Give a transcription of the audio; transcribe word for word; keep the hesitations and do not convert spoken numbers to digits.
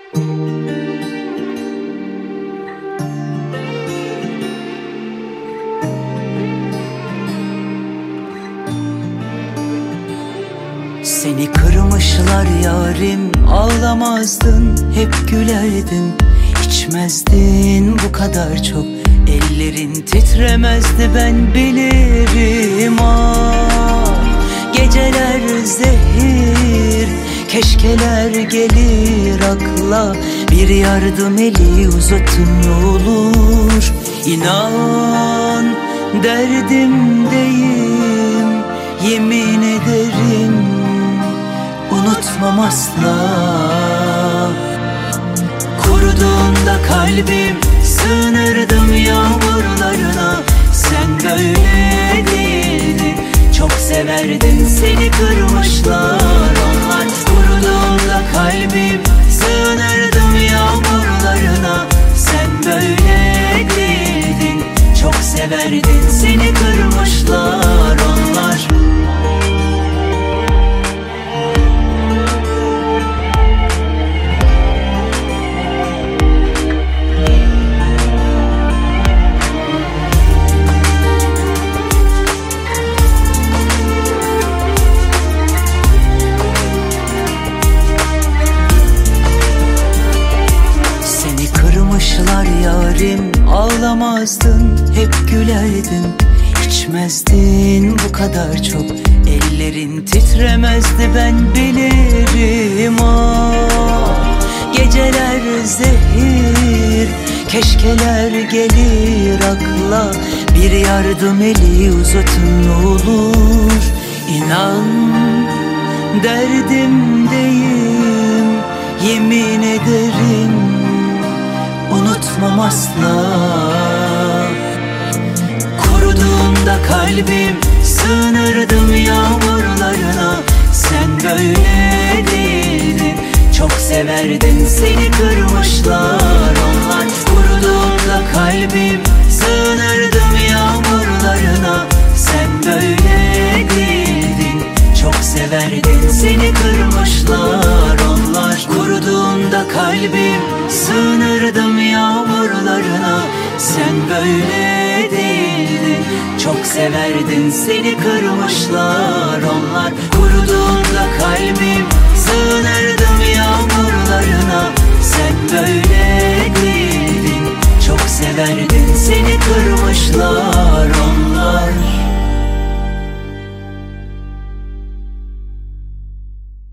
Seni kırmışlar yarim, ağlamazdın, hep gülerdin. İçmezdin bu kadar çok, ellerin titremezdi, ben bilirim. Ah, geceler zehir, keşkeler gelir akla. Bir yardım eli uzatın ne olur. İnan derdimdeyim, yemin ederim unutmam asla. Kuruduğunda kalbim, sığınırdım yağmurlarına. Sen böyle değildin, çok severdin, seni kırmışlar onlar. Kuruduğunda kalbim, sığınırdım yağmurlarına. Sen böyle değildin, çok severdin, seni kırmışlar onlar. Kırmışlar yarim, ağlamazdın, hep gülerdin. İçmezdin bu kadar çok, ellerin titremezdi, ben bilirim. Ah, geceler zehir, keşkeler gelir akla. Bir yardım eli uzatın ne olur. İnan derdimdeyim, yemin ederim unutmam asla. Kuruduğunda kalbim, sığınırdım yağmurlarına. Sen böyle değildin, çok severdin, seni kırmışlar onlar. Kuruduğunda kalbim, sığınırdım yağmurlarına. Sen böyle değildin, çok severdin, seni kırmışlar onlar. Kuruduğunda kalbim, sığınırdım yağmurlarına. Sen böyle değildin, çok severdin, seni kırmışlar onlar. Kuruduğunda kalbim,